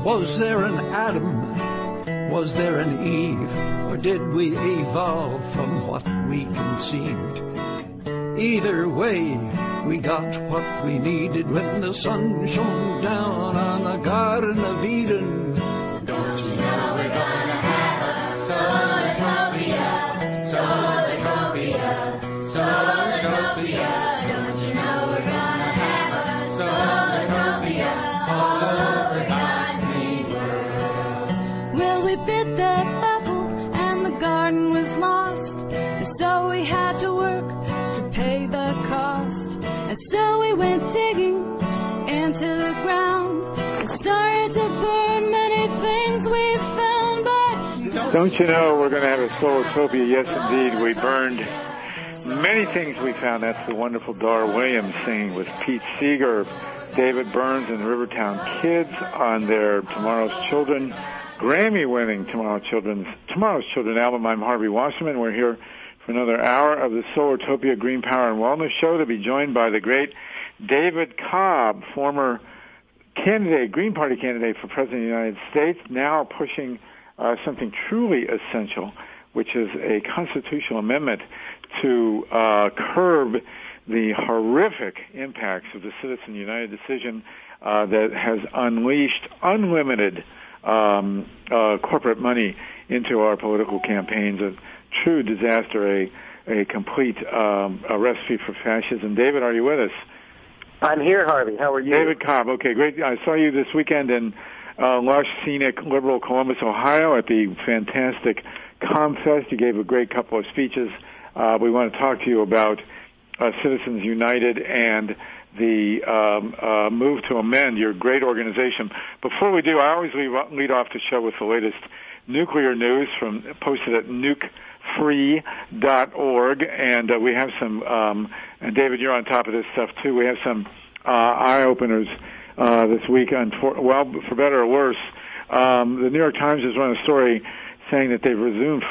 Was there an Adam? Was there an Eve? Or did we evolve from what we conceived? Either way, we got what we needed when the sun shone down on the Garden of Eden. Don't you know we're gonna have a Solartopia, Solartopia, Solartopia. Don't you know we're gonna have a Solartopia all over God's green world? Well, we bit that apple and the garden was lost, and so we had to work to pay the cost. And so we went digging into the ground and started to burn many things we found. But don't you know we're going to have a Solartopia? Yes, indeed. We burned many things we found. That's the wonderful Dar Williams singing with Pete Seeger, David Burns, and the Rivertown Kids on their Tomorrow's Children, Grammy-winning Tomorrow's Children album. I'm Harvey Wasserman. We're here for another hour of the Solartopia Green Power and Wellness Show, to be joined by the great David Cobb, former candidate, Green Party candidate for President of the United States, now pushing something truly essential, which is a constitutional amendment to curb the horrific impacts of the Citizens United decision that has unleashed unlimited corporate money into our political campaigns. A true disaster, a complete a recipe for fascism. David, are you with us? I'm here, Harvey. How are you? David Cobb. Okay, great. I saw you this weekend in lush, scenic, liberal Columbus, Ohio at the fantastic ComFest. You gave a great couple of speeches. We want to talk to you about Citizens United and the move to amend your great organization. Before we do, I always lead off the show with the latest nuclear news posted at nukefree.org, and we have some, and David, you're on top of this stuff too, we have some eye-openers this week, for better or worse. The New York Times has run a story saying that they've resumed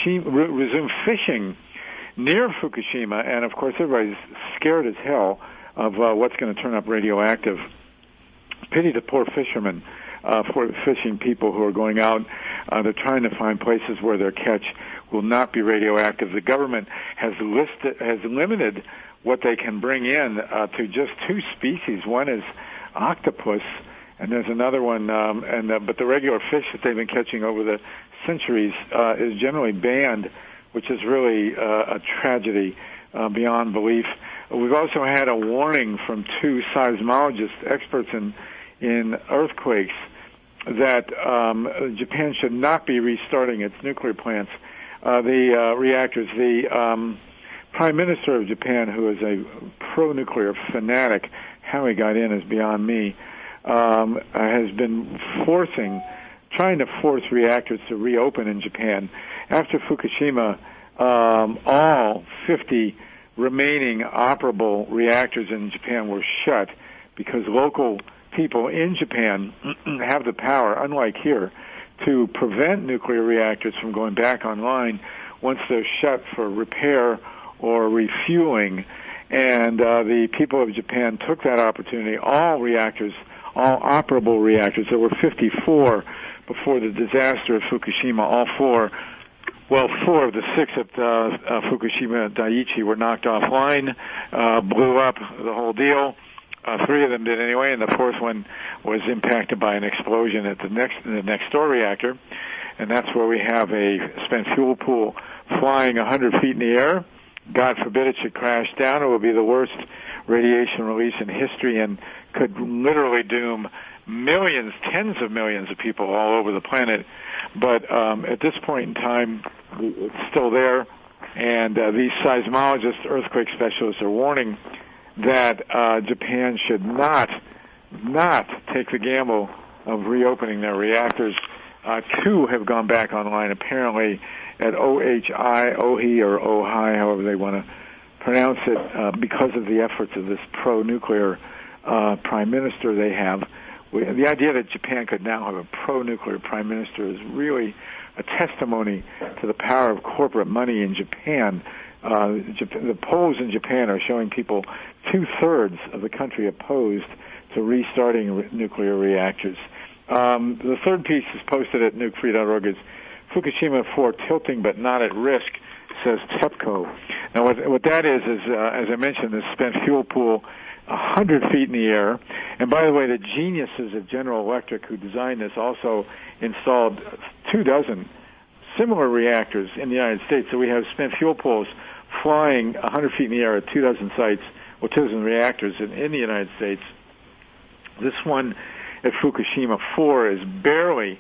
fishing near Fukushima, and of course everybody's scared as hell of what's going to turn up radioactive. Pity the poor fishermen, for the fishing people who are going out. They're trying to find places where their catch will not be radioactive. The government has limited what they can bring in to just two species. One is octopus, and there's another one. But the regular fish that they've been catching over the centuries is generally banned, which is really a tragedy beyond belief. We've also had a warning from two seismologists, experts in earthquakes, that Japan should not be restarting its nuclear plants, the reactors. The Prime Minister of Japan, who is a pro-nuclear fanatic, how he got in is beyond me, has been trying to force reactors to reopen in Japan. After Fukushima, all 50 remaining operable reactors in Japan were shut because local people in Japan have the power, unlike here, to prevent nuclear reactors from going back online once they're shut for repair or refueling. And the people of Japan took that opportunity. All operable reactors, there were 54 before the disaster of Fukushima, four of the six at Fukushima Daiichi were knocked offline, blew up, the whole deal. Three of them did anyway, and the fourth one was impacted by an explosion at the next door reactor. And that's where we have a spent fuel pool flying 100 feet in the air. God forbid it should crash down. It will be the worst radiation release in history and could literally doom millions, tens of millions of people all over the planet. But at this point in time, it's still there. And these seismologists, earthquake specialists, are warning that Japan should not take the gamble of reopening their reactors. Two have gone back online, apparently, at Ohi, or Ohai, however they want to pronounce it, because of the efforts of this pro-nuclear prime minister they have. The idea that Japan could now have a pro-nuclear prime minister is really a testimony to the power of corporate money in Japan. The polls in Japan are showing people 2/3 of the country opposed to restarting nuclear reactors. The third piece is posted at nukefree.org is Fukushima 4 tilting but not at risk, says TEPCO. Now what that is as I mentioned, this spent fuel pool 100 feet in the air. And by the way, the geniuses at General Electric who designed this also installed 24 similar reactors in the United States. So we have spent fuel pools flying 100 feet in the air at 24 sites, 24 reactors in the United States. This one at Fukushima 4 is barely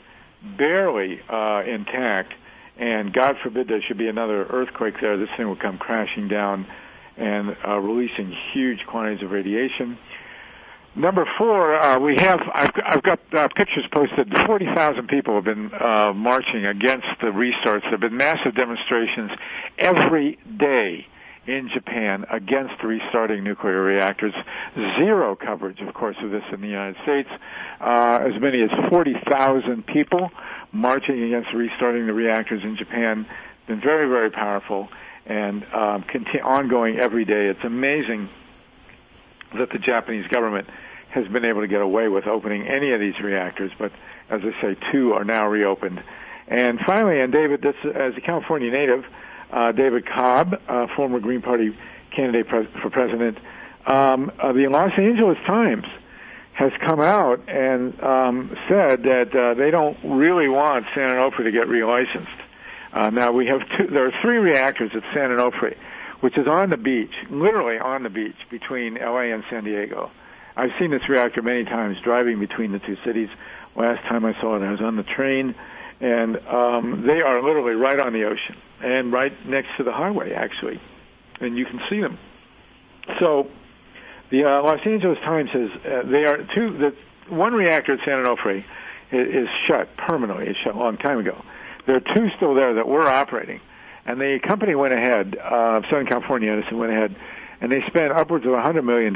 intact, and God forbid there should be another earthquake there. This thing will come crashing down and releasing huge quantities of radiation. Number 4, I've got pictures posted. 40,000 people have been marching against the restarts. There have been massive demonstrations every day in Japan against restarting nuclear reactors. Zero coverage, of course, of this in the United States. As many as 40,000 people marching against restarting the reactors in Japan. Been very, very powerful and ongoing every day. It's amazing that the Japanese government has been able to get away with opening any of these reactors, but as I say, 2 are now reopened. And finally, and David, this as a California native, David Cobb, former Green Party candidate for president, the Los Angeles Times has come out and said that they don't really want San Onofre to get relicensed. Now we have there are 3 reactors at San Onofre, which is on the beach, literally on the beach between LA and San Diego. I've seen this reactor many times driving between the 2 cities. Last time I saw it, I was on the train, and they are literally right on the ocean and right next to the highway, actually, and you can see them. So the Los Angeles Times says they are one reactor at San Onofre is shut permanently. It's shut a long time ago. There are 2 still there that were operating, and the company went ahead, Southern California Edison went ahead, and they spent upwards of $100 million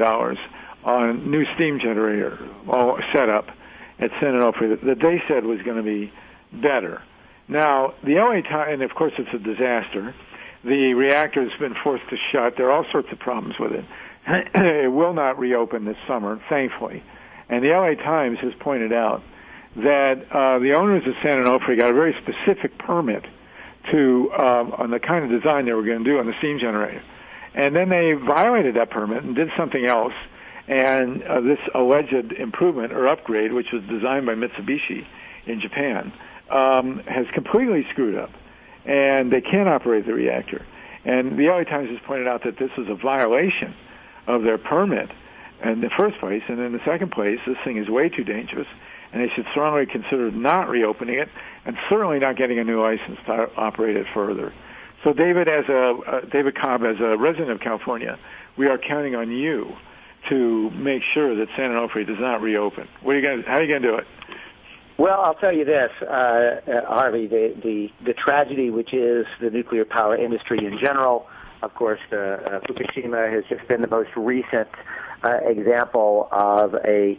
on new steam generator all set up at San Onofre that they said was going to be better. Now, the LA Times, and of course it's a disaster. The reactor has been forced to shut. There are all sorts of problems with it. It will not reopen this summer, thankfully. And the LA Times has pointed out that the owners of San Onofre got a very specific permit to on the kind of design they were going to do on the steam generator. And then they violated that permit and did something else. And this alleged improvement or upgrade, which was designed by Mitsubishi in Japan, has completely screwed up. And they can't operate the reactor. And the LA Times has pointed out that this is a violation of their permit in the first place. And in the second place, this thing is way too dangerous. And they should strongly consider not reopening it and certainly not getting a new license to operate it further. So David Cobb, as a resident of California, we are counting on you to make sure that San Onofre does not reopen. How are you going to do it? Well, I'll tell you this, Harvey, the tragedy which is the nuclear power industry in general. Of course, Fukushima has just been the most recent example of a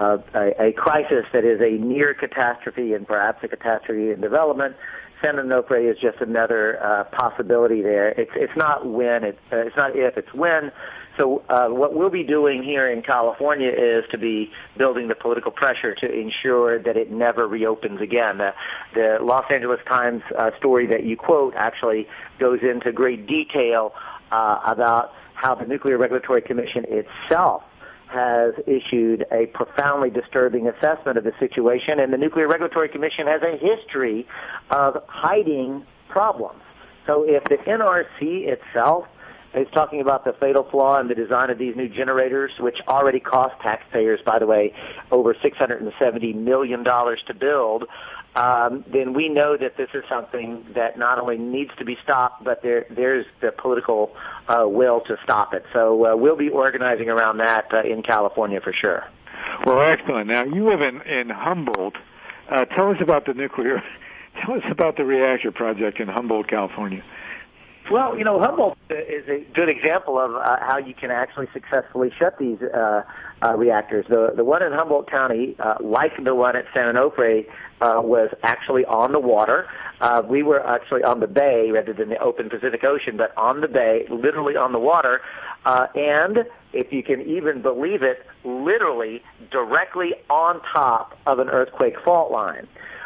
crisis that is a near catastrophe and perhaps a catastrophe in development. San Onofre is just another possibility there. It's not when, it's not if, it's when. So what we'll be doing here in California is to be building the political pressure to ensure that it never reopens again. The Los Angeles Times story that you quote actually goes into great detail about how the Nuclear Regulatory Commission itself has issued a profoundly disturbing assessment of the situation, and the Nuclear Regulatory Commission has a history of hiding problems. So if the NRC itself is talking about the fatal flaw in the design of these new generators, which already cost taxpayers, by the way, over $670 million to build, then we know that this is something that not only needs to be stopped, but there's the political will to stop it. So we'll be organizing around that in California for sure. Well, excellent. Now, you live in Humboldt. Tell us about the reactor project in Humboldt, California. Well, Humboldt is a good example of how you can actually successfully shut these reactors. The one in Humboldt County, like the one at San Onofre, was actually on the water. We were actually on the bay rather than the open Pacific Ocean, but on the bay, literally on the water. And if you can even believe it, literally directly on top of an earthquake fault line.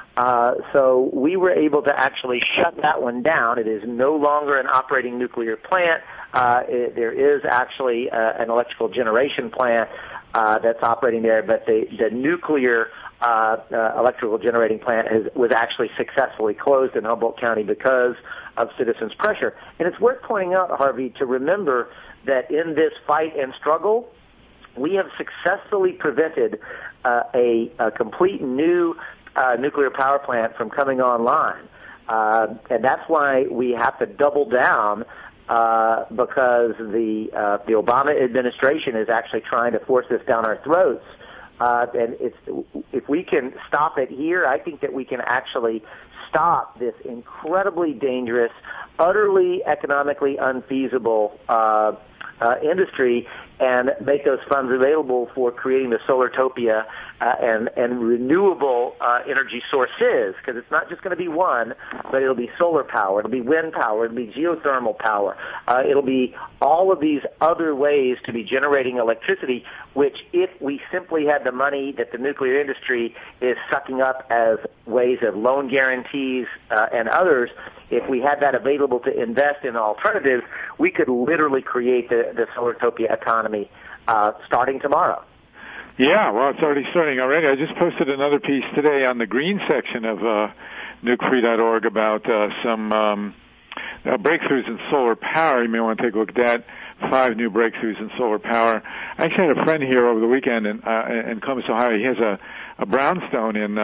So we were able to actually shut that one down. It is no longer an operating nuclear plant. There is actually an electrical generation plant that's operating there, but the nuclear electrical generating plant was actually successfully closed in Humboldt County because of citizens' pressure. And it's worth pointing out, Harvey, to remember that in this fight and struggle, we have successfully prevented a complete new nuclear power plant from coming online. And that's why we have to double down because the Obama administration is actually trying to force this down our throats. And if we can stop it here, I think that we can actually stop this incredibly dangerous, utterly economically unfeasible industry and make those funds available for creating the Solartopia and renewable energy sources, because it's not just going to be one, but it'll be solar power, it'll be wind power, it'll be geothermal power, it'll be all of these other ways to be generating electricity, which if we simply had the money that the nuclear industry is sucking up as ways of loan guarantees and others, if we had that available to invest in alternatives, we could literally create the Solartopia economy starting tomorrow. Yeah, well, it's already starting already. I just posted another piece today on the green section of nukefree.org about some breakthroughs in solar power. You may want to take a look at that. 5 new breakthroughs in solar power. I actually had a friend here over the weekend in Columbus, Ohio. He has a brownstone in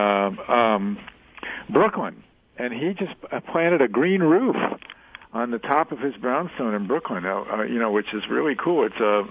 Brooklyn, and he just planted a green roof on the top of his brownstone in Brooklyn, which is really cool.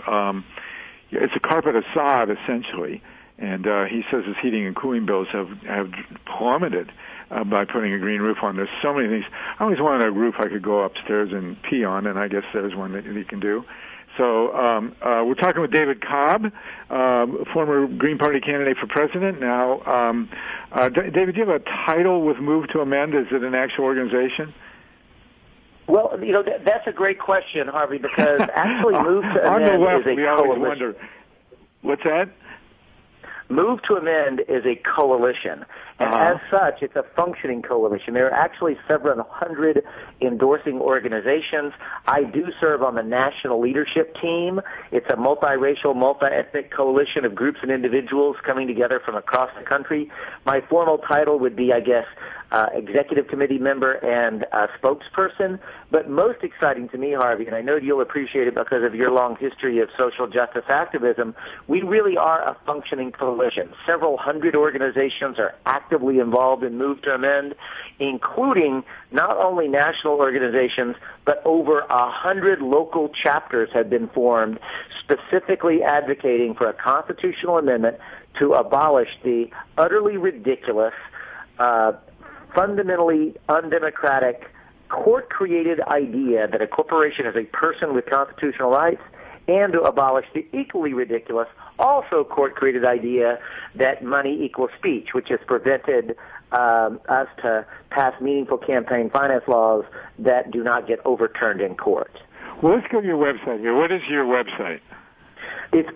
It's a carpet of sod, essentially, and he says his heating and cooling bills have plummeted by putting a green roof on. There's so many things. I always wanted a roof I could go upstairs and pee on, and I guess there's one that you can do. So we're talking with David Cobb, former Green Party candidate for president. Now, David, do you have a title with Move to Amend? Is it an actual organization? Well, that's a great question, Harvey, because actually Move to Amend on the left, is a we always coalition. wonder. What's that? Move to Amend is a coalition, and as such, it's a functioning coalition. There are actually several hundred endorsing organizations. I do serve on the national leadership team. It's a multiracial, multi-ethnic coalition of groups and individuals coming together from across the country. My formal title would be, I guess, executive committee member and spokesperson. But most exciting to me, Harvey, and I know you'll appreciate it because of your long history of social justice activism, we really are a functioning coalition. Several hundred organizations are actively involved in Move to Amend, including not only national organizations, but over 100 local chapters have been formed specifically advocating for a constitutional amendment to abolish the utterly ridiculous, fundamentally undemocratic, court-created idea that a corporation is a person with constitutional rights, and to abolish the equally ridiculous, also court-created idea that money equals speech, which has prevented us to pass meaningful campaign finance laws that do not get overturned in court. Well, let's go to your website here. What is your website? It's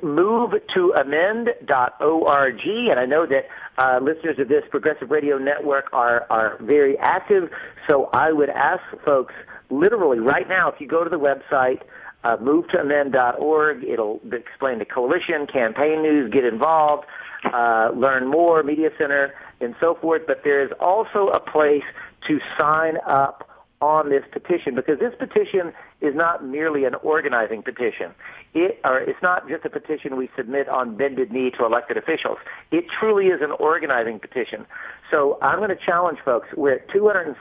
movetoamend.org, and I know that listeners of this Progressive Radio Network are very active, so I would ask folks literally right now, if you go to the website, movetoamend.org, it'll explain the coalition, campaign news, get involved, learn more, media center, and so forth, but there is also a place to sign up on this petition, because this petition is not merely an organizing petition. It's not just a petition we submit on bended knee to elected officials. It truly is an organizing petition. So I'm going to challenge folks. We're at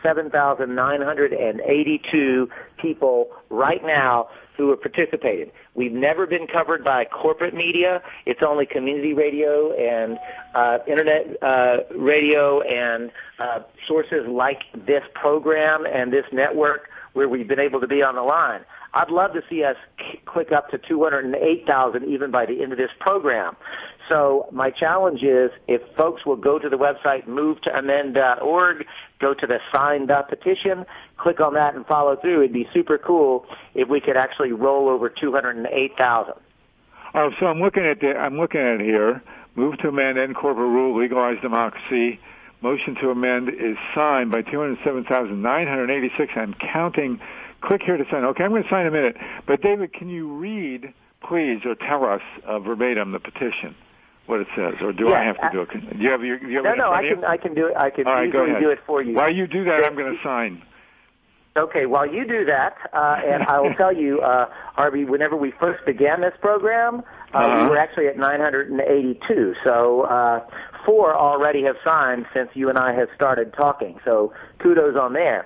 207,982 people right now who have participated. We've never been covered by corporate media. It's only community radio and internet radio and sources like this program and this network where we've been able to be on the line. I'd love to see us click up to 208,000 even by the end of this program. So my challenge is if folks will go to the website movetoamend.org, go to the Sign the Petition, click on that and follow through. It'd be super cool if we could actually roll over 208,000. Oh, so I'm looking at it here. Move to amend, end corporate rule, legalize democracy. Motion to amend is signed by 207,986 and counting. Click here to sign. Okay, I'm going to sign in a minute. But David, can you read, please, or tell us verbatim the petition, what it says, or do I have to do it? Do you have it? No, I can do it. I can easily do it for you. While you do that, I'm going to sign. Okay, while you do that, and I will tell you, Harvey, whenever we first began this program, we were actually at 982. So 4 already have signed since you and I have started talking. So kudos on there.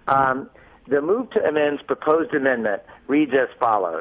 The move to amend's proposed amendment reads as follows.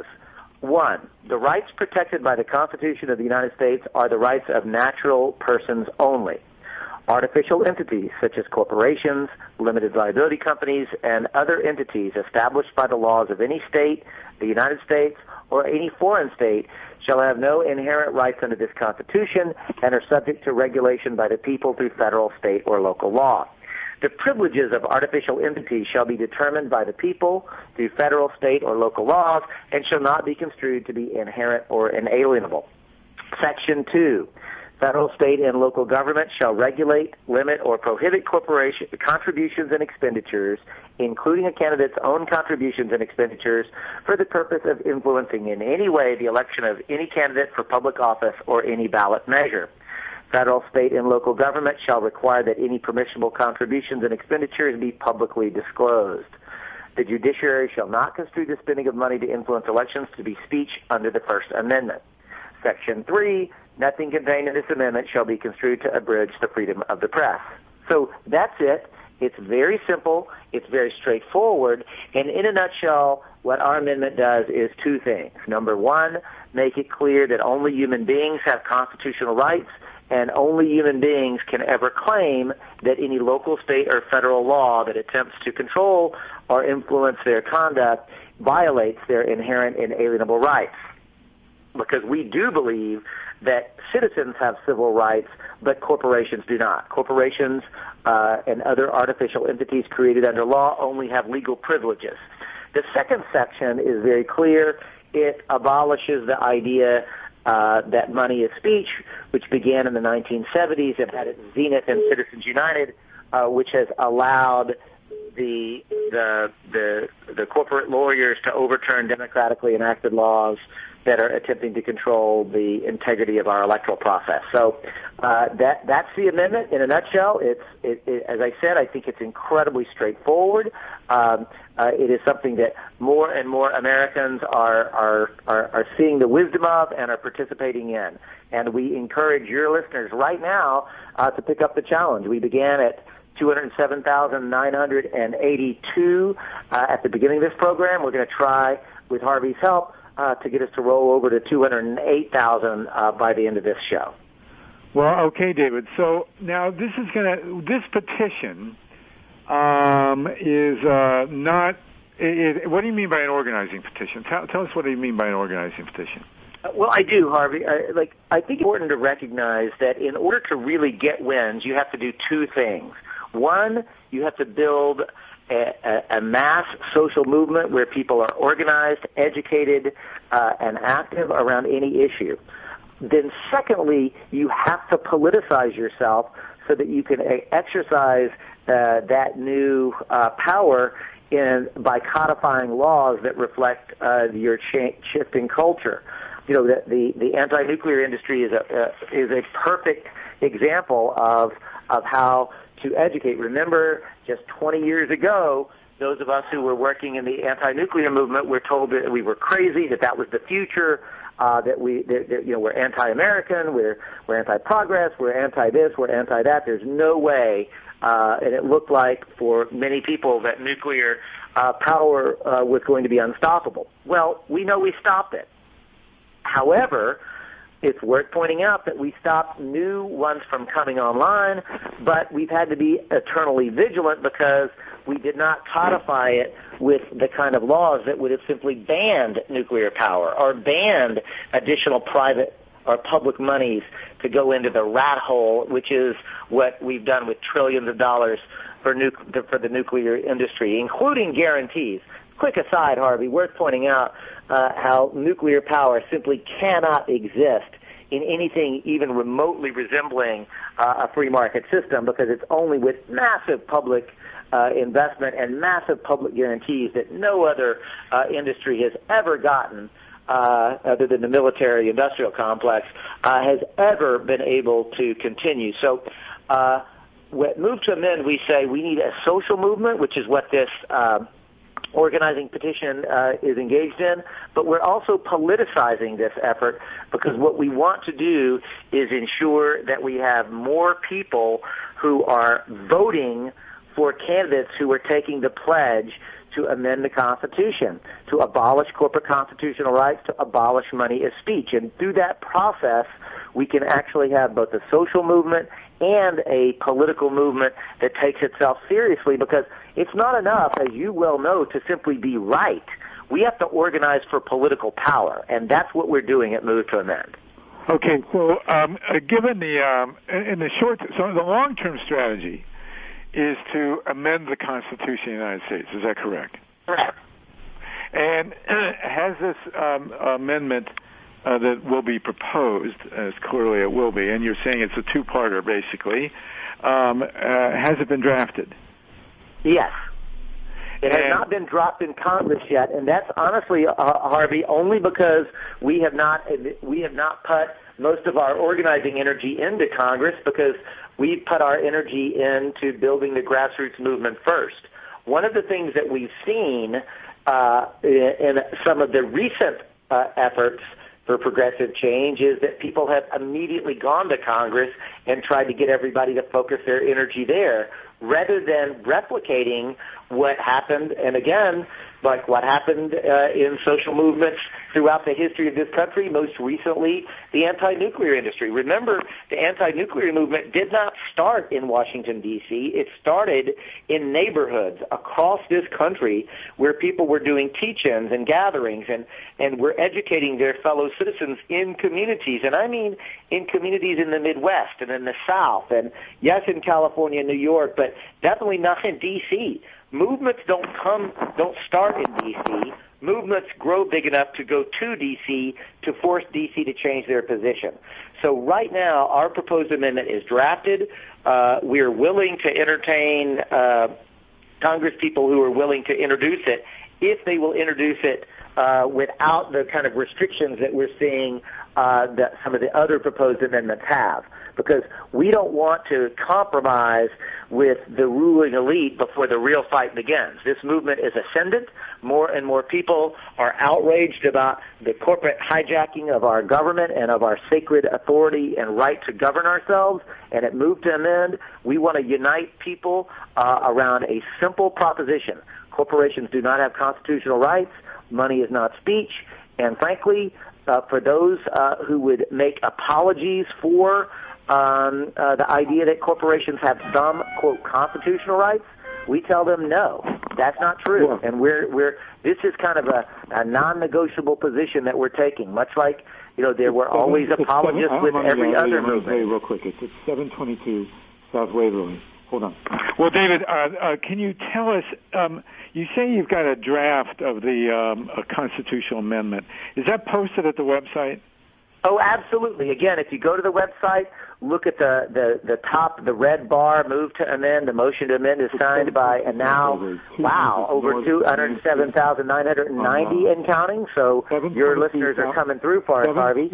1, the rights protected by the Constitution of the United States are the rights of natural persons only. Artificial entities such as corporations, limited liability companies, and other entities established by the laws of any state, the United States, or any foreign state shall have no inherent rights under this Constitution and are subject to regulation by the people through federal, state, or local law. The privileges of artificial entities shall be determined by the people through federal, state, or local laws and shall not be construed to be inherent or inalienable. Section 2. Federal, state, and local government shall regulate, limit, or prohibit corporation contributions and expenditures, including a candidate's own contributions and expenditures, for the purpose of influencing in any way the election of any candidate for public office or any ballot measure. Federal, state, and local government shall require that any permissible contributions and expenditures be publicly disclosed. The judiciary shall not construe the spending of money to influence elections to be speech under the First Amendment. Section 3, nothing contained in this amendment shall be construed to abridge the freedom of the press. So that's it. It's very simple. It's very straightforward. And in a nutshell, what our amendment does is 2 things. Number 1, make it clear that only human beings have constitutional rights, and only human beings can ever claim that any local, state, or federal law that attempts to control or influence their conduct violates their inherent inalienable rights. Because we do believe that citizens have civil rights, but corporations do not. Corporations and other artificial entities created under law only have legal privileges. The second section is very clear. It abolishes the idea that money is speech, which began in the 1970s and had its zenith in Citizens United, which has allowed the corporate lawyers to overturn democratically enacted laws that are attempting to control the integrity of our electoral process. So that's the amendment in a nutshell. As I said, I think it's incredibly straightforward. It is something that more and more Americans are seeing the wisdom of and are participating in. And we encourage your listeners right now to pick up the challenge. We began at 207,982 at the beginning of this program. We're going to try, with Harvey's help, to get us to roll over to 208,000 by the end of this show. Well, okay, David. So now this petition is not. What do you mean by an organizing petition? Tell us what do you mean by an organizing petition. Well, I do, Harvey. I think it's important to recognize that in order to really get wins, you have to do 2 things. 1, you have to build a mass social movement where people are organized, educated, and active around any issue. Then secondly, you have to politicize yourself so that you can exercise that new power by codifying laws that reflect your shifting culture. You know, the anti-nuclear industry is a perfect example of how to educate. Remember, just 20 years ago, those of us who were working in the anti-nuclear movement were told that we were crazy, that was the future, that we're anti-American, we're anti-progress, we're anti-this, we're anti-that. There's no way, and it looked like for many people that nuclear power was going to be unstoppable. Well, we know we stopped it. However, it's worth pointing out that we stopped new ones from coming online, but we've had to be eternally vigilant because we did not codify it with the kind of laws that would have simply banned nuclear power or banned additional private or public monies to go into the rat hole, which is what we've done with trillions of dollars for the nuclear industry, including guarantees. quick aside, Harvey, worth pointing out how nuclear power simply cannot exist in anything even remotely resembling a free market system, because it's only with massive public investment and massive public guarantees that no other industry has ever gotten, other than the military-industrial complex, has ever been able to continue. So Move to Amend, we say we need a social movement, which is what this organizing petition is engaged in, but we're also politicizing this effort, because what we want to do is ensure that we have more people who are voting for candidates who are taking the pledge to amend the Constitution, to abolish corporate constitutional rights, to abolish money as speech. And through that process, we can actually have both a social movement and a political movement that takes itself seriously, because it's not enough, as you well know, to simply be right. We have to organize for political power, and that's what we're doing at Move to Amend. Okay, so given the long-term strategy is to amend the Constitution of the United States. Is that correct? Correct. And has this amendment that will be proposed, as clearly it will be, and you're saying it's a two-parter, basically, has it been drafted? Yes. It has not been dropped in Congress yet, and that's honestly, Harvey, only because we have not put most of our organizing energy into Congress, because we put our energy into building the grassroots movement first. One of the things that we've seen in some of the recent efforts for progressive change is that people have immediately gone to Congress and tried to get everybody to focus their energy there, rather than replicating what happened, and again, like what happened in social movements throughout the history of this country, most recently the anti-nuclear industry. Remember, the anti-nuclear movement did not start in Washington, D.C. It started in neighborhoods across this country where people were doing teach-ins and gatherings and were educating their fellow citizens in communities. And I mean in communities in the Midwest and in the South, and yes, in California and New York, but definitely not in D.C. Movements don't start in D.C. Movements grow big enough to go to D.C. to force D.C. to change their position. So right now, our proposed amendment is drafted. We are willing to entertain Congress people who are willing to introduce it, if they will introduce it without the kind of restrictions that we're seeing that some of the other proposed amendments have. Because we don't want to compromise with the ruling elite before the real fight begins. This movement is ascendant. More and more people are outraged about the corporate hijacking of our government and of our sacred authority and right to govern ourselves. And at Move to Amend, we want to unite people around a simple proposition. Corporations do not have constitutional rights. Money is not speech. And frankly, for those who would make apologies for the idea that corporations have some, quote, constitutional rights, we tell them no, that's not true. Yeah. And this is kind of a non-negotiable position that we're taking, much like, there were always apologists with every other movement. Real quick, it's 722 South Waverly. Hold on. Well, David, can you tell us, you say you've got a draft of the constitutional amendment. Is that posted at the website? Oh, absolutely. Again, if you go to the website, look at the top, the red bar, Move to Amend. The motion to amend is signed by, and now, over 207,990 and counting. So your listeners are coming through for us, Harvey.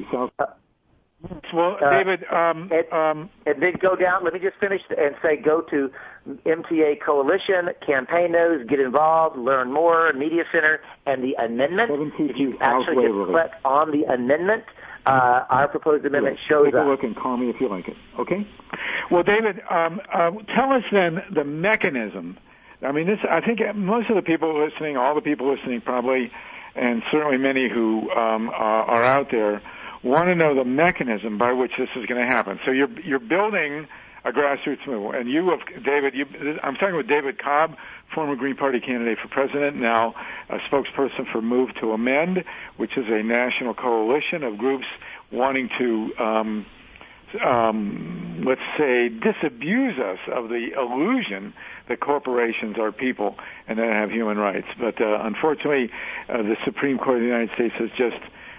Well, David, and then go down. Let me just finish and say, go to MTA Coalition, campaign news, get involved, learn more, Media Center, and the amendment. If you actually just click on the amendment, our proposed amendment shows up. Take a look and call me if you like it. Okay. Well, David, tell us then the mechanism. I mean, I think most of the people listening, all the people listening probably, and certainly many who are out there, want to know the mechanism by which this is going to happen. So you're building a grassroots movement, and I'm talking with David Cobb, former Green Party candidate for president, now a spokesperson for Move to Amend, which is a national coalition of groups wanting to let's say, disabuse us of the illusion that corporations are people and that have human rights. But unfortunately, the Supreme Court of the United States has just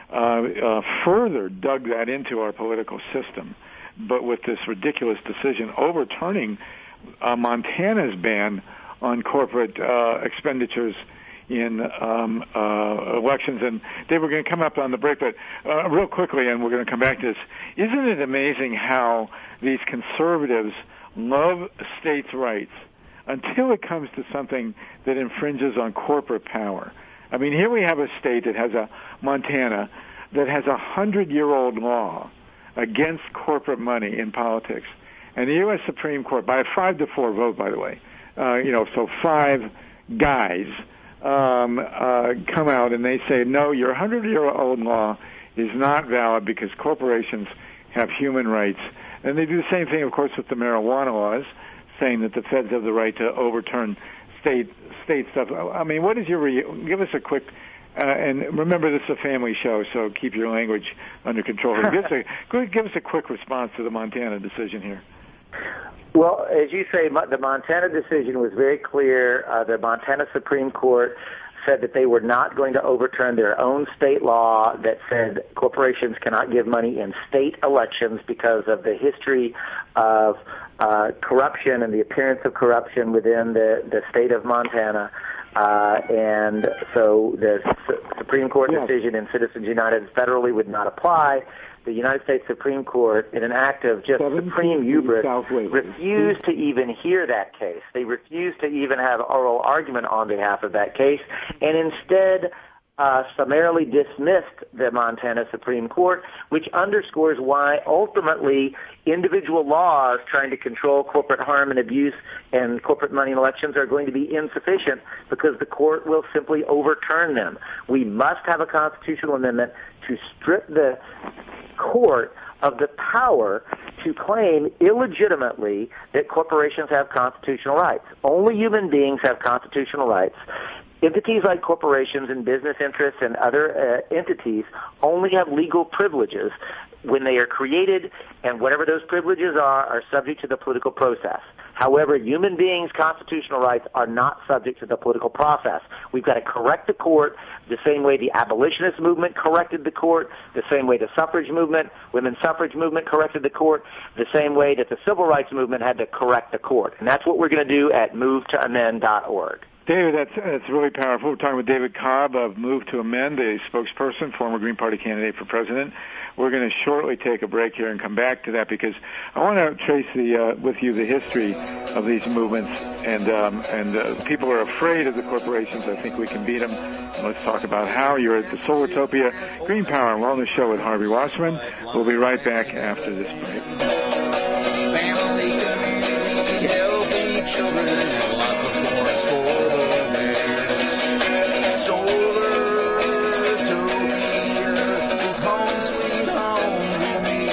further dug that into our political system, but with this ridiculous decision overturning Montana's ban on corporate expenditures in elections. And Dave, we're going to come up on the break, but real quickly, and we're going to come back to this. Isn't it amazing how these conservatives love states' rights until it comes to something that infringes on corporate power? I mean, here we have a state that has Montana, that has 100-year-old law against corporate money in politics. And the U.S. Supreme Court, by a 5-4 vote, by the way, so 5 guys come out and they say, no, your 100-year-old law is not valid because corporations have human rights. And they do the same thing, of course, with the marijuana laws, saying that the feds have the right to overturn state stuff. I mean, what is give us a quick, and remember this is a family show, so keep your language under control. Give us a quick response to the Montana decision here. Well, as you say, the Montana decision was very clear. The Montana Supreme Court said that they were not going to overturn their own state law that said corporations cannot give money in state elections because of the history of corruption and the appearance of corruption within the state of Montana. And so the Supreme Court decision in Citizens United federally would not apply. The United States Supreme Court, in an act of just supreme hubris, refused to even hear that case. They refused to even have oral argument on behalf of that case, and instead summarily dismissed the Montana Supreme Court, which underscores why ultimately individual laws trying to control corporate harm and abuse and corporate money in elections are going to be insufficient because the court will simply overturn them. We must have a constitutional amendment to strip the court of the power to claim illegitimately that corporations have constitutional rights. Only human beings have constitutional rights. Entities like corporations and business interests and other entities only have legal privileges when they are created, and whatever those privileges are subject to the political process. However, human beings' constitutional rights are not subject to the political process. We've got to correct the court the same way the abolitionist movement corrected the court, the same way the suffrage movement, women's suffrage movement corrected the court, the same way that the civil rights movement had to correct the court. And that's what we're going to do at MoveToAmend.org. David, that's really powerful. We're talking with David Cobb of Move to Amend, a spokesperson, former Green Party candidate for president. We're going to shortly take a break here and come back to that because I want to trace with you the history of these movements. And people are afraid of the corporations. I think we can beat them. And let's talk about how. You're at the Solartopia Green Power and Wellness Show with Harvey Wasserman. We'll be right back after this break. Family, community, healthy children, and lots of forest for the man. Solartopia is home sweet home to me.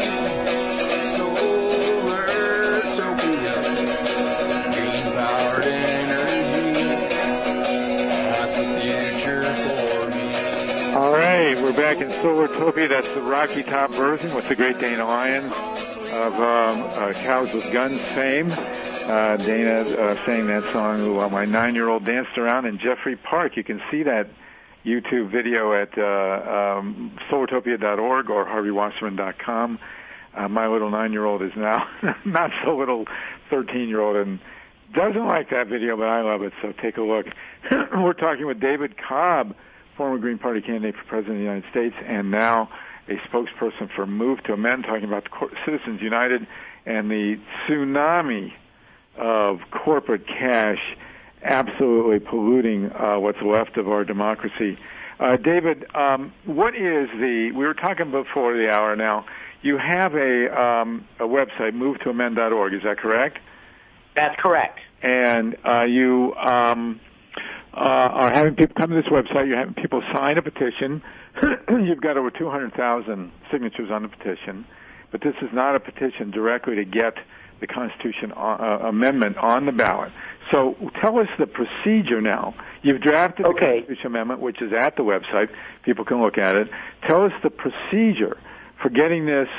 Solartopia, green-powered energy, that's the future for me. All right, we're back in Solartopia. That's the Rocky Top version with the great Dana Lyons of Cows with Guns fame. Dana sang that song while my 9-year-old danced around in Jeffrey Park. You can see that YouTube video at solartopia.org or harveywasserman.com. My little 9-year-old is now not so little 13-year-old and doesn't like that video, but I love it, so take a look. We're talking with David Cobb, former Green Party candidate for President of the United States, and now a spokesperson for Move to Amend, talking about Citizens United and the tsunami of corporate cash absolutely polluting what's left of our democracy. David, what is we were talking before the hour now, you have a website, movetoamend.org, is that correct? That's correct. And you are having people come to this website, you're having people sign a petition. You've got over 200,000 signatures on the petition, but this is not a petition directly to get the Constitution amendment on the ballot. So tell us the procedure now. You've drafted the Constitution amendment, which is at the website. People can look at it. Tell us the procedure for getting this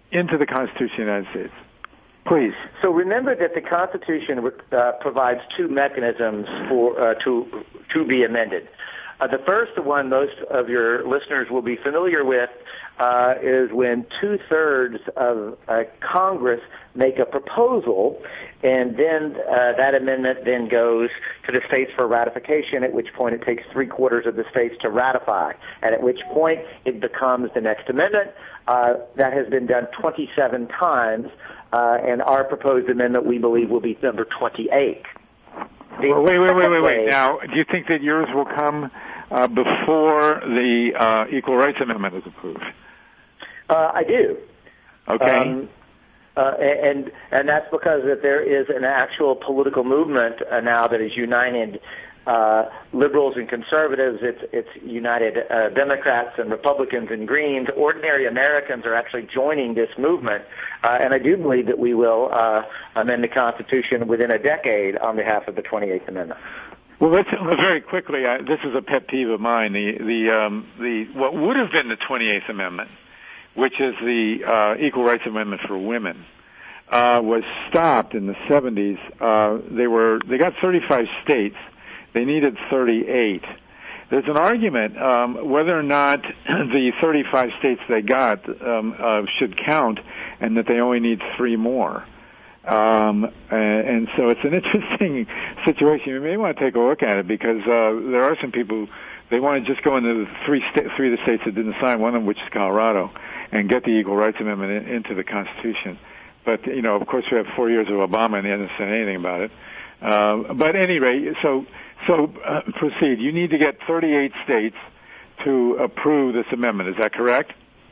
into the Constitution of the United States? Please. So remember that the Constitution provides two mechanisms for to be amended. The first one most of your listeners will be familiar with is when 2/3 of Congress make a proposal, and then that amendment then goes to the states for ratification, at which point it takes 3/4 of the states to ratify, and at which point it becomes the next amendment. That has been done 27 times, and our proposed amendment, we believe, will be number 28. Well, wait. Now, do you think that yours will come before the Equal Rights Amendment is approved? I do. Okay. And that's because that there is an actual political movement now that is united liberals and conservatives. It's united Democrats and Republicans and Greens. Ordinary Americans are actually joining this movement, and I do believe that we will amend the Constitution within a decade on behalf of the 28th Amendment. Well, let's very quickly. This is a pet peeve of mine. The what would have been the 28th Amendment, which is the Equal Rights Amendment for women, was stopped in the 70s. They got 35 states. They needed 38. There's an argument whether or not the 35 states they got should count, and that they only need 3 more. And so it's an interesting situation. You may want to take a look at it, because there are some people, they want to just go into the three of the states that didn't sign, one of them which is Colorado, and get the Equal Rights Amendment into the Constitution. But, of course we have 4 years of Obama and he hasn't said anything about it. But anyway, so proceed. You need to get 38 states to approve this amendment. Is that correct?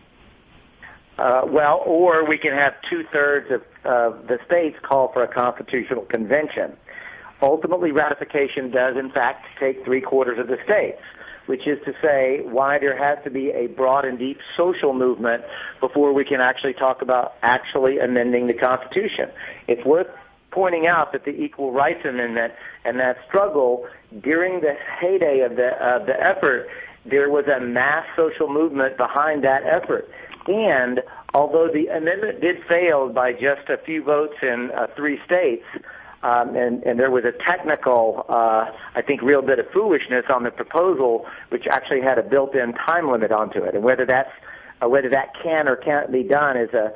Or we can have 2/3 of the states call for a constitutional convention. Ultimately, ratification does, in fact, take 3/4 of the states, which is to say why there has to be a broad and deep social movement before we can actually talk about actually amending the Constitution. It's worth pointing out that the Equal Rights Amendment and that struggle, during the heyday of the effort, there was a mass social movement behind that effort. And although the amendment did fail by just a few votes in 3 states, and there was a technical, I think, real bit of foolishness on the proposal, which actually had a built-in time limit onto it, and whether that can or can't be done is a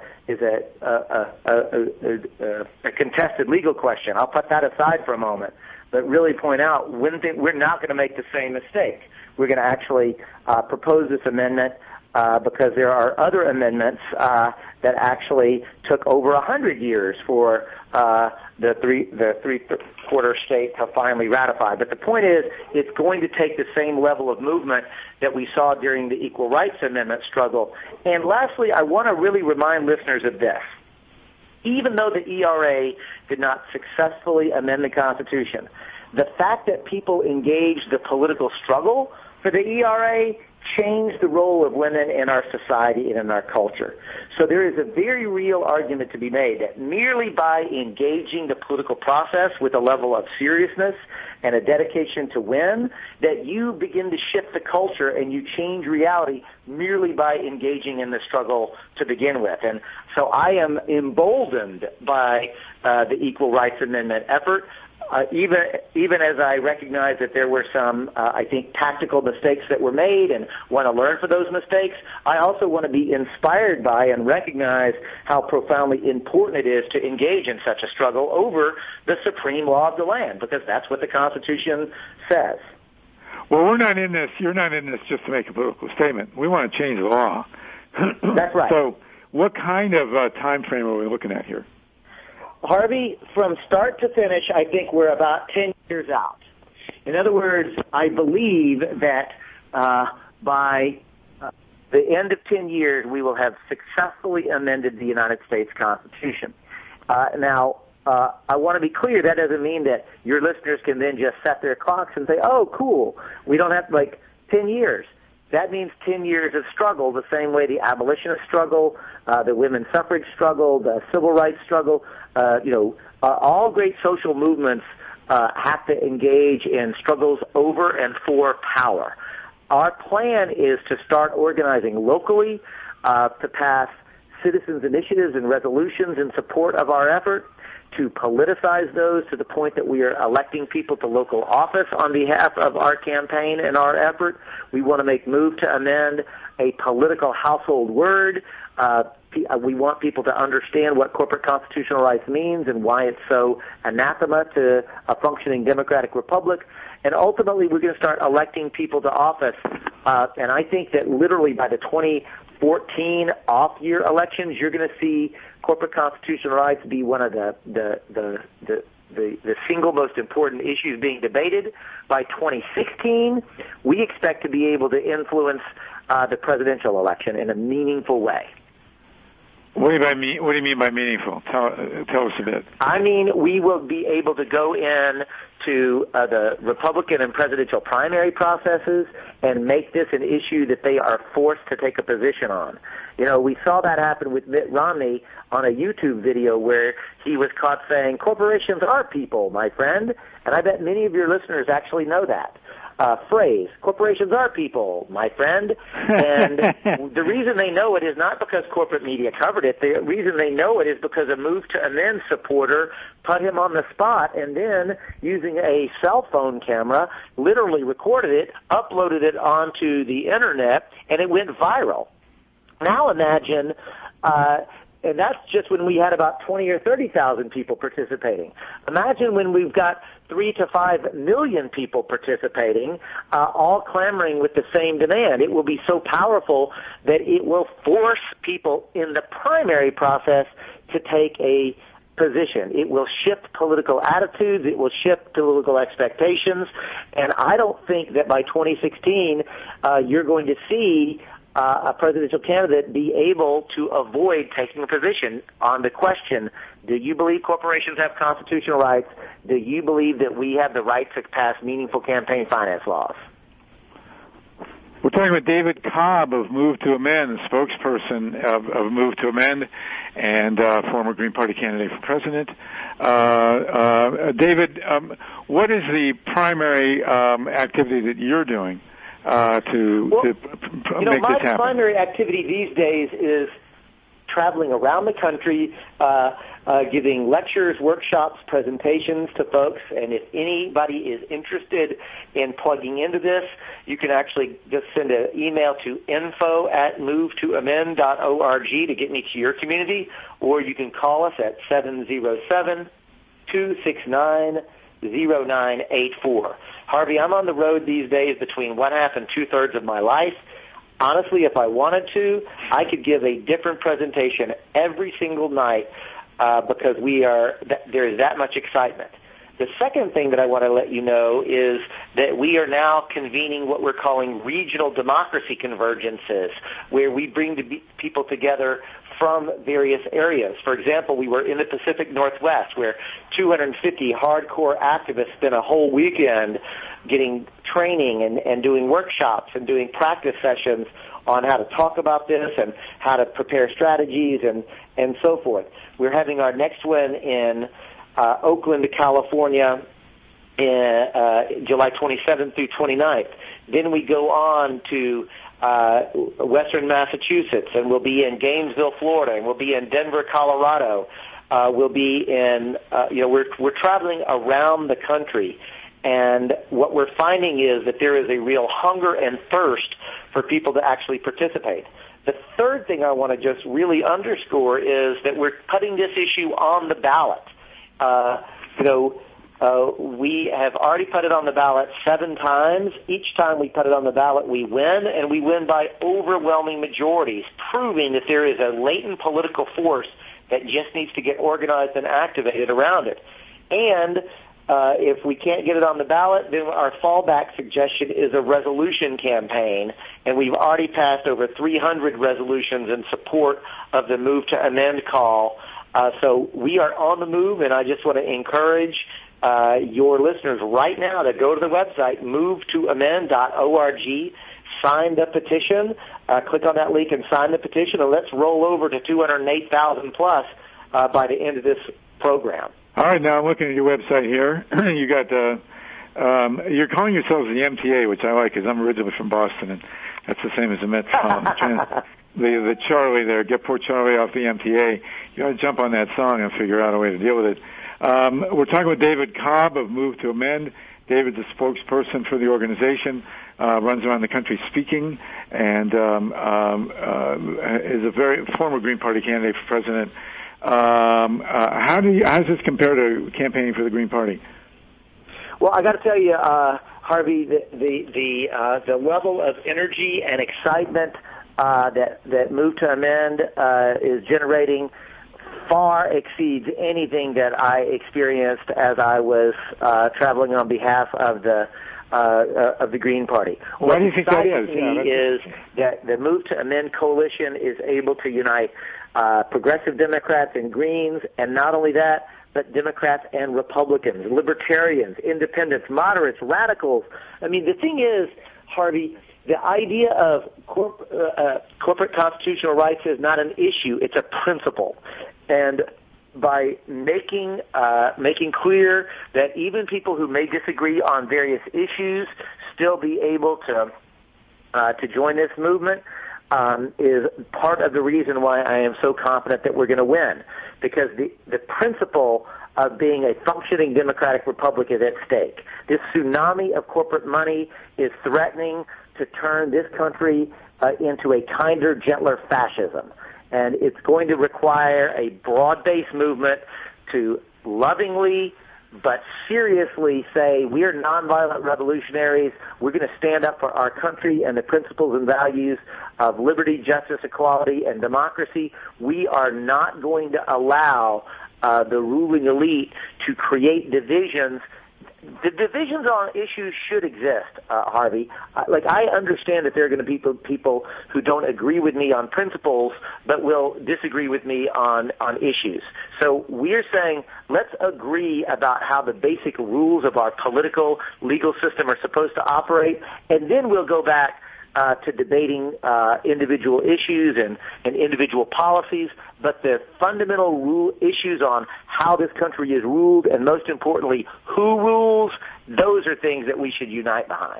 contested legal question. I'll put that aside for a moment, but really point out we're not going to make the same mistake. We're going to actually propose this amendment because there are other amendments that actually took over 100 years for the three-quarter state to finally ratify. But the point is, it's going to take the same level of movement that we saw during the Equal Rights Amendment struggle. And lastly, I want to really remind listeners of this. Even though the ERA did not successfully amend the Constitution, the fact that people engaged the political struggle for the ERA changed the role of women in our society and in our culture. So there is a very real argument to be made that merely by engaging the political process with a level of seriousness and a dedication to win, that you begin to shift the culture and you change reality merely by engaging in the struggle to begin with. And so I am emboldened by the Equal Rights Amendment effort. Even as I recognize that there were some, I think, tactical mistakes that were made and want to learn from those mistakes, I also want to be inspired by and recognize how profoundly important it is to engage in such a struggle over the supreme law of the land, because that's what the Constitution says. Well, you're not in this just to make a political statement. We want to change the law. That's right. So what kind of time frame are we looking at here? Harvey, from start to finish, I think we're about 10 years out. In other words, I believe that by the end of 10 years, we will have successfully amended the United States Constitution. Now, I want to be clear, that doesn't mean that your listeners can then just set their clocks and say, oh, cool, we don't have, 10 years. That means 10 years of struggle, the same way the abolitionist struggle, the women's suffrage struggle, the civil rights struggle, all great social movements have to engage in struggles over and for power. Our plan is to start organizing locally, to pass citizens' initiatives and resolutions in support of our effort, to politicize those to the point that we are electing people to local office on behalf of our campaign and our effort. We want to make Move to Amend a political household word. We want people to understand what corporate constitutional rights means and why it's so anathema to a functioning democratic republic. And ultimately, we're going to start electing people to office. And I think that literally by the 2014 off-year elections, you're going to see corporate constitutional rights be one of the single most important issues being debated. By 2016, we expect to be able to influence the presidential election in a meaningful way. What do you mean by meaningful? Tell us a bit. I mean, we will be able to go in to the Republican and presidential primary processes and make this an issue that they are forced to take a position on. You know, we saw that happen with Mitt Romney on a YouTube video where he was caught saying, "Corporations are people, my friend." And I bet many of your listeners actually know that phrase, "Corporations are people, my friend." And the reason they know it is not because corporate media covered it. The reason they know it is because a Move to Amend supporter put him on the spot and then, using a cell phone camera, literally recorded it, uploaded it onto the internet, and it went viral. Now imagine, and that's just when we had about 20 or 30,000 people participating. Imagine when we've got 3 to 5 million people participating, all clamoring with the same demand. It will be so powerful that it will force people in the primary process to take a position. It will shift political attitudes. It will shift political expectations. And I don't think that by 2016 you're going to see a presidential candidate be able to avoid taking a position on the question, do you believe corporations have constitutional rights? Do you believe that we have the right to pass meaningful campaign finance laws? We're talking with David Cobb of Move to Amend, the spokesperson of Move to Amend, and former Green Party candidate for president. David, what is the primary activity that you're doing to make this happen? My primary activity these days is traveling around the country, giving lectures, workshops, presentations to folks. And if anybody is interested in plugging into this, you can actually just send an email to info@movetoamend.org to get me to your community, or you can call us at 707-269-0984. Harvey, I'm on the road these days between 1/2 and 2/3 of my life. Honestly, if I wanted to, I could give a different presentation every single night because there is that much excitement. The second thing that I want to let you know is that we are now convening what we're calling regional democracy convergences, where we bring people together from various areas. For example, we were in the Pacific Northwest, where 250 hardcore activists spent a whole weekend getting training and doing workshops and doing practice sessions on how to talk about this and how to prepare strategies and so forth. We're having our next one in Oakland, California, July 27th through 29th. Then we go on to Western Massachusetts, and we'll be in Gainesville, Florida, and we'll be in Denver, Colorado. We'll be in, we're traveling around the country. And what we're finding is that there is a real hunger and thirst for people to actually participate. The third thing I want to just really underscore is that we're putting this issue on the ballot. We have already put it on the ballot 7 times. Each time we put it on the ballot, we win, and we win by overwhelming majorities, proving that there is a latent political force that just needs to get organized and activated around it. And if we can't get it on the ballot, then our fallback suggestion is a resolution campaign, and we've already passed over 300 resolutions in support of the Move to Amend call. So we are on the move, and I just want to encourage your listeners right now to go to the website, movetoamend.org, sign the petition, click on that link and sign the petition, and let's roll over to 208,000 plus by the end of this program. All right, now I'm looking at your website here. You got you're calling yourselves the MTA, which I like because I'm originally from Boston, and that's the same as the Mets. the Charlie there, Get Poor Charlie off the MTA. You got to jump on that song and figure out a way to deal with it. We're talking with David Cobb of Move to Amend. David's a spokesperson for the organization, runs around the country speaking, and is a very former Green Party candidate for president. How does this compare to campaigning for the Green Party? Well, I got to tell you, Harvey, the level of energy and excitement that Move to Amend is generating far exceeds anything that I experienced as I was traveling on behalf of the Green Party. Why do you think that is? Is that the Move to Amend coalition is able to unite progressive Democrats and Greens, and not only that, but Democrats and Republicans, Libertarians, Independents, Moderates, Radicals. I mean, the thing is, Harvey, the idea of corporate constitutional rights is not an issue; it's a principle. And by making clear that even people who may disagree on various issues still be able to join this movement is part of the reason why I am so confident that we're going to win, because the principle of being a functioning democratic republic is at stake. This tsunami of corporate money is threatening to turn this country into a kinder, gentler fascism. And it's going to require a broad-based movement to lovingly but seriously say we are nonviolent revolutionaries. We're going to stand up for our country and the principles and values of liberty, justice, equality, and democracy. We are not going to allow the ruling elite to create divisions. The divisions on issues should exist, Harvey. I understand that there are going to be people who don't agree with me on principles, but will disagree with me on issues. So we're saying let's agree about how the basic rules of our political legal system are supposed to operate, and then we'll go back to debating individual issues and individual policies, but the fundamental issues on how this country is ruled, and most importantly, who rules, those are things that we should unite behind.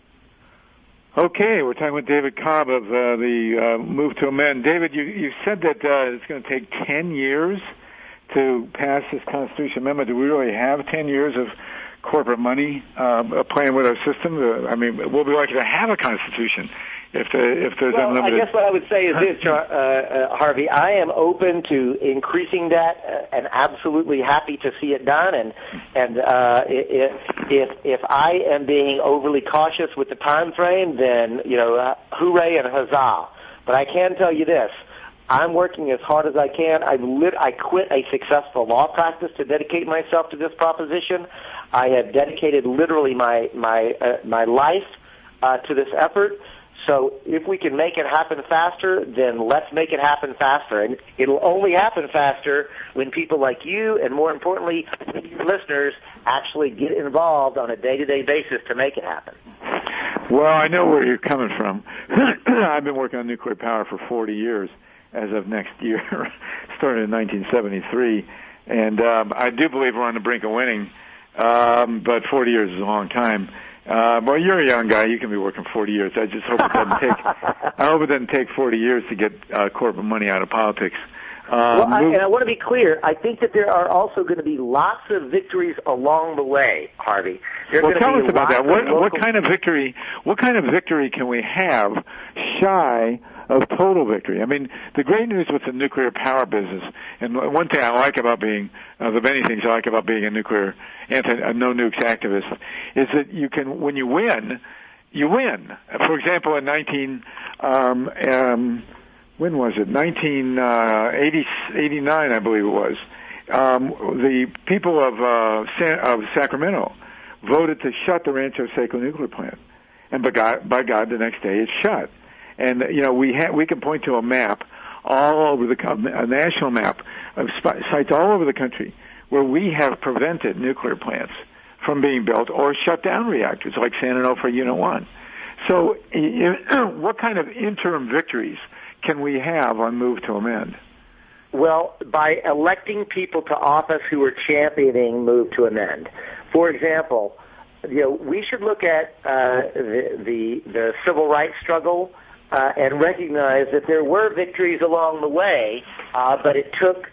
Okay, we're talking with David Cobb of the Move to Amend. David, you said that it's going to take 10 years to pass this Constitution Amendment. Do we really have 10 years of corporate money playing with our system? I mean, we'll be lucky to have a constitution if there's unlimited. I guess what I would say is this, Harvey. I am open to increasing that and absolutely happy to see it done. And if I am being overly cautious with the time frame, then hooray and huzzah. But I can tell you this. I'm working as hard as I can. I quit a successful law practice to dedicate myself to this proposition. I have dedicated literally my life to this effort. So if we can make it happen faster, then let's make it happen faster. And it'll only happen faster when people like you, and more importantly, your listeners, actually get involved on a day-to-day basis to make it happen. Well, I know where you're coming from. I've been working on nuclear power for 40 years. As of next year, started in 1973, and I do believe we're on the brink of winning, but 40 years is a long time. Well, you're a young guy; you can be working 40 years. I just hope it doesn't take. I hope it doesn't take 40 years to get corporate money out of politics. And I want to be clear. I think that there are also going to be lots of victories along the way, Harvey. Well, tell us about that. What kind of victory? What kind of victory can we have shy of total victory? I mean, the great news with the nuclear power business, and one thing I like about being, the many things I like about being a no nukes activist, is that you can, when you win, you win. For example, in 1989, I believe it was, the people of Sacramento voted to shut the Rancho Seco nuclear plant, and by God, the next day it's shut. And we can point to a map all over a national map of sites all over the country where we have prevented nuclear plants from being built or shut down reactors, like San Onofre Unit 1. So, what kind of interim victories can we have on Move to Amend? Well, by electing people to office who are championing Move to Amend. For example, we should look at the civil rights struggle and recognize that there were victories along the way, but it took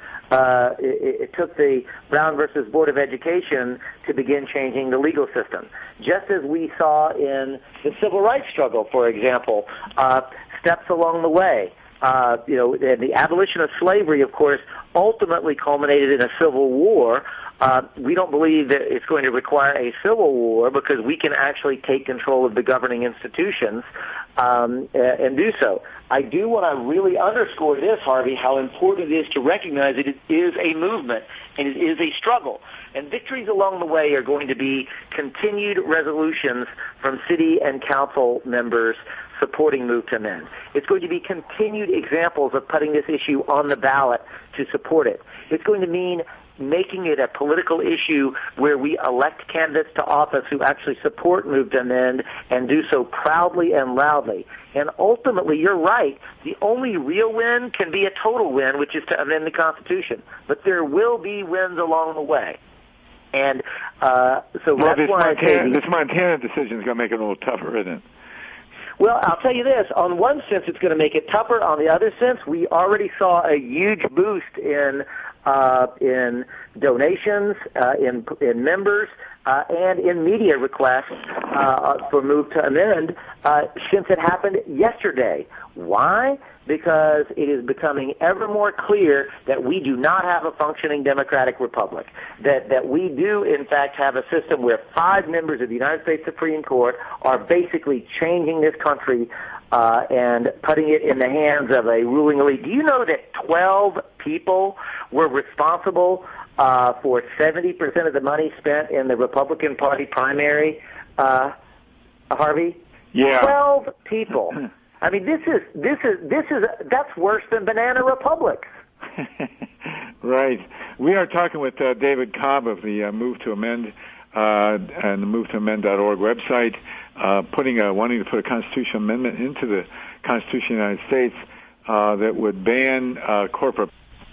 the Brown versus Board of Education to begin changing the legal system. Just as we saw in the civil rights struggle, for example, steps along the way. The abolition of slavery, of course, ultimately culminated in a civil war. We don't believe that it's going to require a civil war because we can actually take control of the governing institutions and do so. I do want to really underscore this, Harvey, how important it is to recognize that it is a movement and it is a struggle. And victories along the way are going to be continued resolutions from city and council members supporting Move to Amend. It's going to be continued examples of putting this issue on the ballot to support it. It's going to mean making it a political issue where we elect candidates to office who actually support Move to Amend and do so proudly and loudly. And ultimately, you're right, the only real win can be a total win, which is to amend the Constitution. But there will be wins along the way. And so that's why this Montana decision is going to make it a little tougher, isn't it? Well, I'll tell you this. On one sense, it's going to make it tougher. On the other sense, we already saw a huge boost in donations, in members, and in media requests for Move to Amend since it happened yesterday. Why? Because it is becoming ever more clear that we do not have a functioning democratic republic, that we do, in fact, have a system where 5 members of the United States Supreme Court are basically changing this country and putting it in the hands of a ruling elite. Do you know that 12 people were responsible for 70% of the money spent in the Republican Party primary, Harvey? Yeah. 12 people. I mean, that's worse than banana republics. Right. We are talking with David Cobb of the Move to Amend and the MoveToAmend.org website, wanting to put a constitutional amendment into the Constitution of the United States that would ban corporate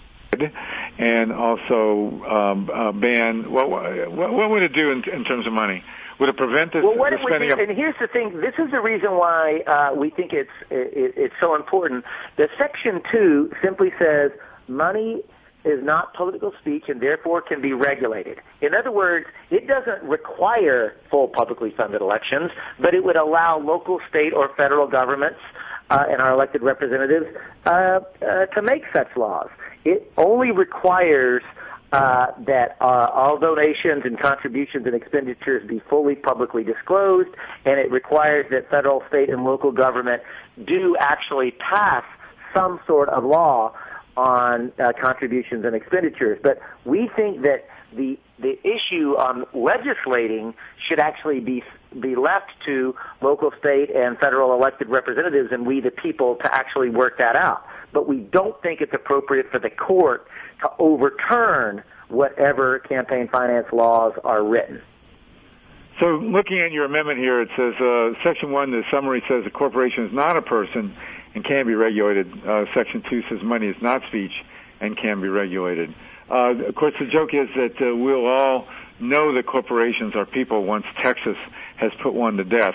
and also ban what would it do in terms of money? Would it prevent this? Well, what it would do, and here's the thing. This is the reason why we think it's so important. The Section 2 simply says money is not political speech and therefore can be regulated. In other words, it doesn't require full publicly funded elections, but it would allow local, state, or federal governments and our elected representatives to make such laws. It only requires that all donations and contributions and expenditures be fully publicly disclosed, and it requires that federal, state, and local government do actually pass some sort of law on contributions and expenditures. But we think that the issue on legislating should actually be left to local, state, and federal elected representatives and we the people to actually work that out. But we don't think it's appropriate for the court to overturn whatever campaign finance laws are written. So looking at your amendment here, it says, Section 1, the summary says a corporation is not a person and can be regulated. Section 2 says money is not speech and can be regulated. Of course, the joke is that we'll all know that corporations are people once Texas has put one to death.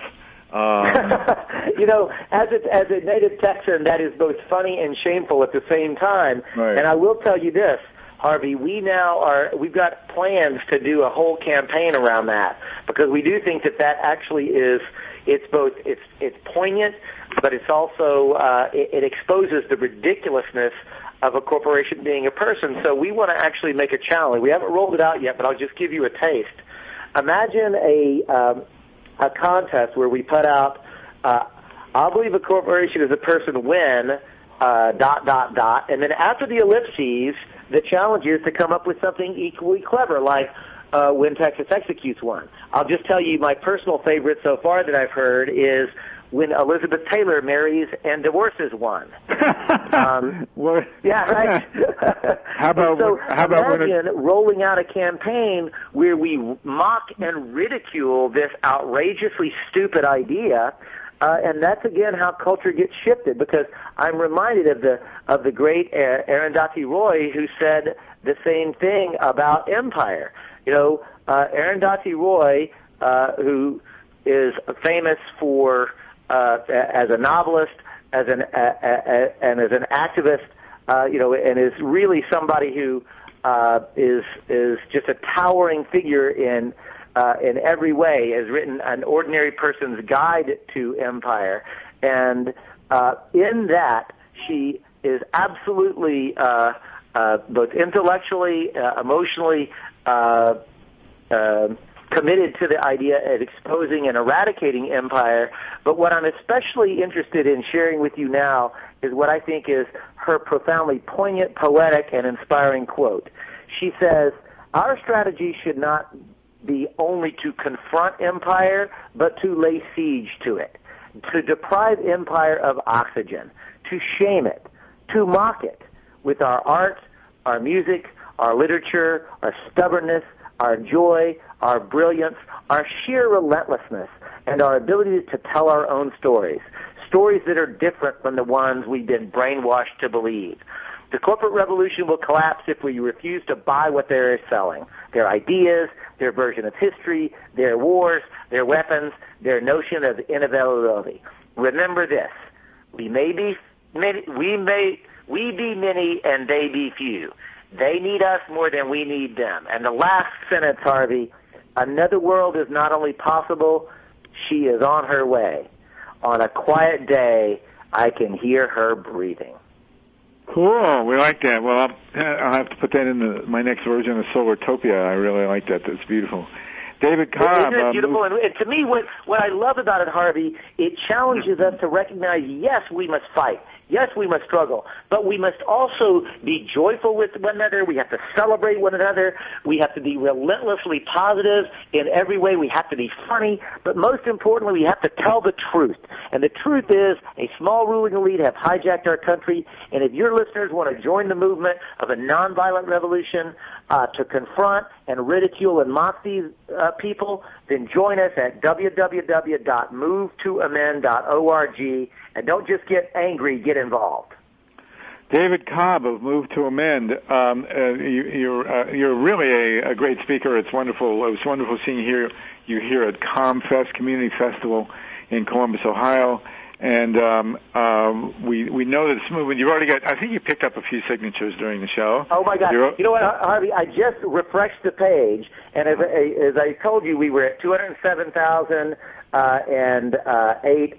You know, as a native Texan, that is both funny and shameful at the same time. Right. And I will tell you this, Harvey, we've got plans to do a whole campaign around that because we do think that actually is, it's poignant, but it's also, it exposes the ridiculousness of a corporation being a person. So we want to actually make a challenge. We haven't rolled it out yet, but I'll just give you a taste. Imagine a contest where we put out, I'll believe a corporation is a person when, ... and then after the ellipses, the challenge is to come up with something equally clever, like when Texas executes one. I'll just tell you my personal favorite so far that I've heard is when Elizabeth Taylor marries and divorces one. Yeah, right. How about imagine rolling out a campaign where we mock and ridicule this outrageously stupid idea, and that's again how culture gets shifted. Because I'm reminded of the great Arundhati Roy, who said the same thing about empire. You know, Arundhati Roy, who is famous for as a novelist as an activist, and is really somebody who is just a towering figure in every way. Has written An Ordinary Person's Guide to Empire, and in that she is absolutely both intellectually, emotionally committed to the idea of exposing and eradicating empire. But what I'm especially interested in sharing with you now is what I think is her profoundly poignant, poetic, and inspiring quote. She says, "Our strategy should not be only to confront empire, but to lay siege to it, to deprive empire of oxygen, to shame it, to mock it with our art, our music, our literature, our stubbornness, our joy, our brilliance, our sheer relentlessness, and our ability to tell our own stories, stories that are different from the ones we've been brainwashed to believe. The corporate revolution will collapse if we refuse to buy what they're selling, their ideas, their version of history, their wars, their weapons, their notion of inevitability. Remember this, we be many and they be few. They need us more than we need them." And the last sentence, Harvey, "Another world is not only possible, she is on her way. On a quiet day, I can hear her breathing." Cool. We like that. Well, I'll have to put that in my next version of Solartopia. I really like that. That's beautiful. David Cobb. Isn't it beautiful? And to me, what I love about it, Harvey, it challenges us to recognize, yes, we must fight. Yes, we must struggle. But we must also be joyful with one another. We have to celebrate one another. We have to be relentlessly positive in every way. We have to be funny. But most importantly, we have to tell the truth. And the truth is, a small ruling elite have hijacked our country. And if your listeners want to join the movement of a nonviolent revolution to confront and ridicule and mock these people, then join us at www.movetoamend.org. And don't just get angry, get involved. David Cobb of Move to Amend. You're really a great speaker. It's wonderful. It was wonderful seeing you here at CommFest Community Festival in Columbus, Ohio. And we know that this movement, you've already got, I think you picked up a few signatures during the show. Oh, my God. You know what, Harvey? I just refreshed the page, and as I told you, we were at 207,008,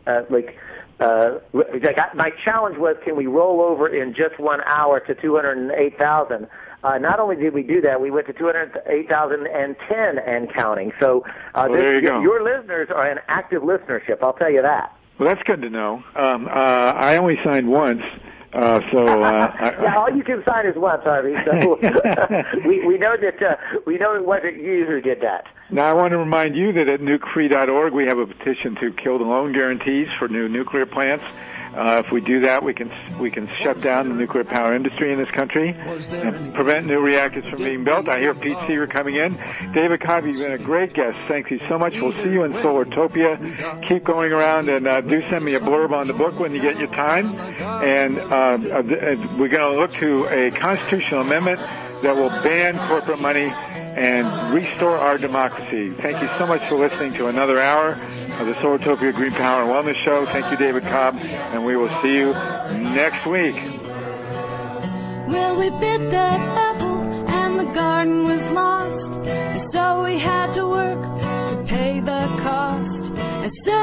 my challenge was, can we roll over in just 1 hour to 208,000? Not only did we do that, we went to 208,010 and counting. So there you go. Your listeners are an active listenership, I'll tell you that. Well, that's good to know. I only signed once. Yeah, all you can sign is once, Harvey. So we know that we know it wasn't you who did that. Now, I want to remind you that at nukefree.org we have a petition to kill the loan guarantees for new nuclear plants. If we do that, we can shut down the nuclear power industry in this country and prevent new reactors from being built. I hear Pete Seeger coming in. David Cobb, you've been a great guest. Thank you so much. We'll see you in Solartopia. Keep going around and do send me a blurb on the book when you get your time. And we're going to look to a constitutional amendment that will ban corporate money and restore our democracy. Thank you so much for listening to another hour of the Solartopia Green Power and Wellness Show. Thank you, David Cobb, and we will see you next week. Well, we bit that apple and the garden was lost, and so we had to work to pay the cost. And so